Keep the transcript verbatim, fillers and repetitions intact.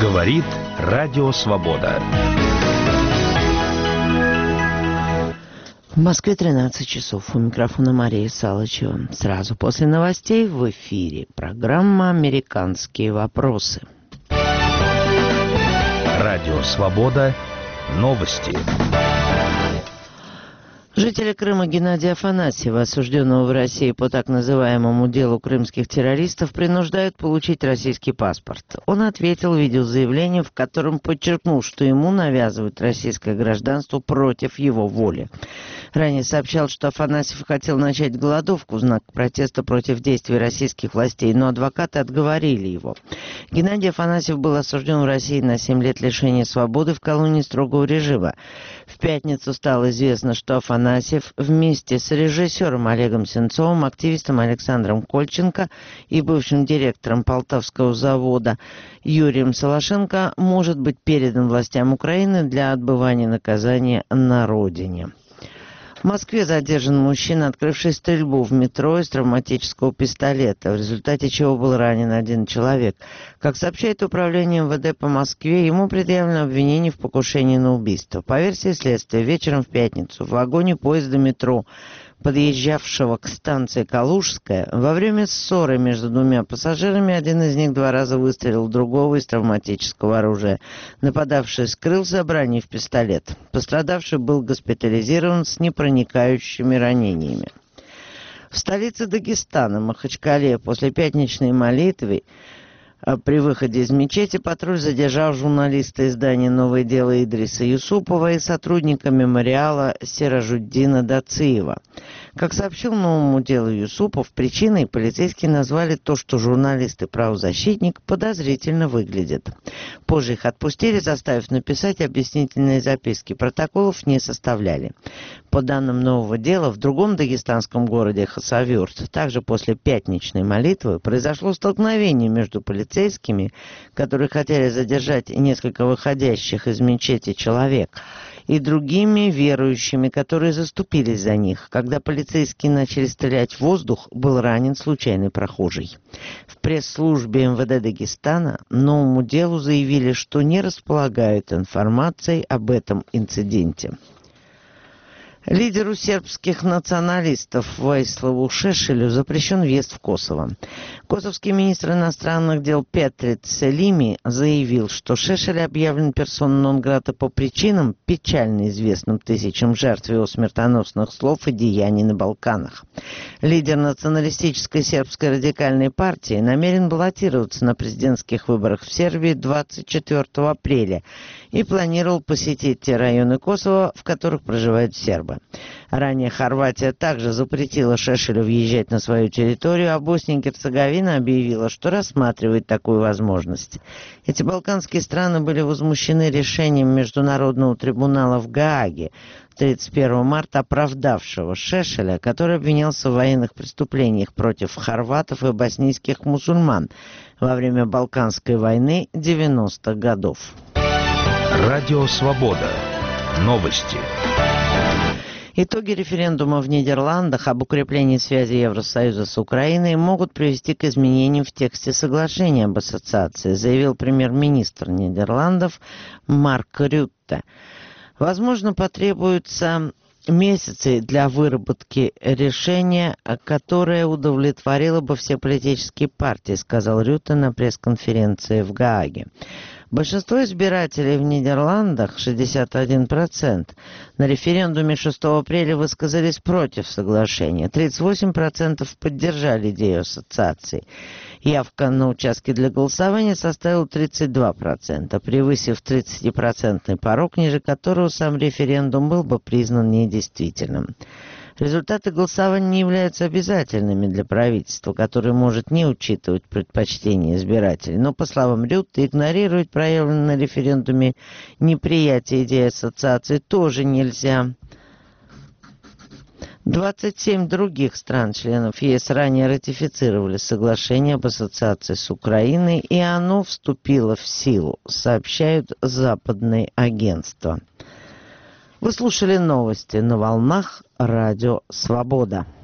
Говорит Радио Свобода. В Москве тринадцать часов. У микрофона Мария Салычева. Сразу после новостей в эфире программа «Американские вопросы». Радио Свобода. Новости. Жителя Крыма Геннадия Афанасьева, осужденного в России по так называемому делу крымских террористов, принуждают получить российский паспорт. Он ответил видеозаявлением, в котором подчеркнул, что ему навязывают российское гражданство против его воли. Ранее сообщал, что Афанасьев хотел начать голодовку в знак протеста против действий российских властей, но адвокаты отговорили его. Геннадий Афанасьев был осужден в России на семь лет лишения свободы в колонии строгого режима. В пятницу стало известно, что Афанасьев вместе с режиссером Олегом Сенцовым, активистом Александром Кольченко и бывшим директором Полтавского завода Юрием Солошенко может быть передан властям Украины для отбывания наказания на родине. В Москве задержан мужчина, открывший стрельбу в метро из травматического пистолета, в результате чего был ранен один человек. Как сообщает управление эм вэ дэ по Москве, ему предъявлено обвинение в покушении на убийство. По версии следствия, вечером в пятницу в вагоне поезда метро, подъезжавшего к станции Калужская, во время ссоры между двумя пассажирами один из них два раза выстрелил в другого из травматического оружия. Нападавший скрылся, обронив пистолет. Пострадавший был госпитализирован с непроникающими ранениями. В столице Дагестана, Махачкале, после пятничной молитвы при выходе из мечети патруль задержал журналиста издания «Новое дело» Идриса Юсупова и сотрудника мемориала Сиражуддина Дациева. Как сообщил «Новому делу» Юсупов, причиной полицейские назвали то, что журналист и правозащитник подозрительно выглядят. Позже их отпустили, заставив написать объяснительные записки. Протоколов не составляли. По данным «Нового дела», в другом дагестанском городе Хасавюрт, также после пятничной молитвы, произошло столкновение между полицейскими, которые хотели задержать несколько выходящих из мечети человек, и другими верующими, которые заступились за них. Когда полицейские начали стрелять в воздух, был ранен случайный прохожий. В пресс-службе эм вэ дэ Дагестана «Новому делу» заявили, что не располагают информацией об этом инциденте. Лидеру сербских националистов Ваиславу Шешелю запрещен въезд в Косово. Косовский министр иностранных дел Петри Целими заявил, что Шешель объявлен персона нон-грата по причинам, печально известным тысячам жертв его смертоносных слов и деяний на Балканах. Лидер националистической сербской радикальной партии намерен баллотироваться на президентских выборах в Сербии двадцать четвёртого апреля и планировал посетить те районы Косово, в которых проживают сербы. Ранее Хорватия также запретила Шешелю въезжать на свою территорию, а Босния и Герцеговина объявила, что рассматривает такую возможность. Эти балканские страны были возмущены решением Международного трибунала в Гааге тридцать первого марта, оправдавшего Шешеля, который обвинялся в военных преступлениях против хорватов и боснийских мусульман во время Балканской войны девяностых годов. Радио Свобода. Новости. Итоги референдума в Нидерландах об укреплении связи Евросоюза с Украиной могут привести к изменениям в тексте соглашения об ассоциации, заявил премьер-министр Нидерландов Марк Рютте. Возможно, потребуются месяцы для выработки решения, которое удовлетворило бы все политические партии, сказал Рютте на пресс-конференции в Гааге. Большинство избирателей в Нидерландах, шестьдесят один процент, на референдуме шестого апреля высказались против соглашения. тридцать восемь процентов поддержали идею ассоциации. Явка на участке для голосования составила тридцать два процента, превысив тридцатипроцентный порог, ниже которого сам референдум был бы признан недействительным. Результаты голосования не являются обязательными для правительства, которое может не учитывать предпочтения избирателей. Но, по словам Рютте, игнорировать проявленное на референдуме неприятие идеи ассоциации тоже нельзя. двадцать семь других стран-членов ЕС ранее ратифицировали соглашение об ассоциации с Украиной, и оно вступило в силу, сообщают западные агентства. Вы слушали новости на волнах Радио Свобода.